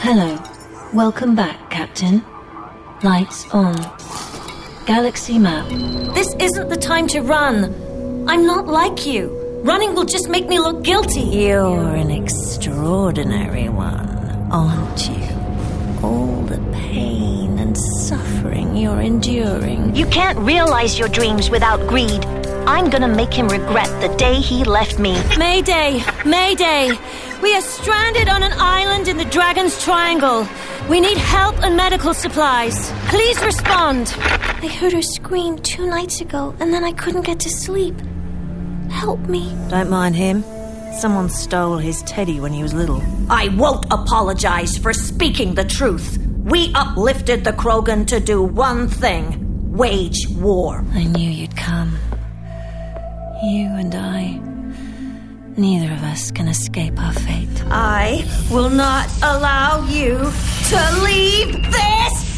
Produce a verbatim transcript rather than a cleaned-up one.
Hello. Welcome back, Captain. Lights on. Galaxy map. This isn't the time to run. I'm not like you. Running will just make me look guilty. You're an extraordinary one, aren't you? All the pain and suffering you're enduring. You can't realize your dreams without greed. I'm gonna make him regret the day he left me. Mayday! Mayday! We are stranded on an island in the Dragon's Triangle. We need help and medical supplies. Please respond. I heard her scream two nights ago, and then I couldn't get to sleep. Help me. Don't mind him. Someone stole his teddy when he was little. I won't apologize for speaking the truth. We uplifted the Krogan to do one thing. Wage war. I knew you'd come. You and I. Neither of us can escape our fate. I will not allow you to leave this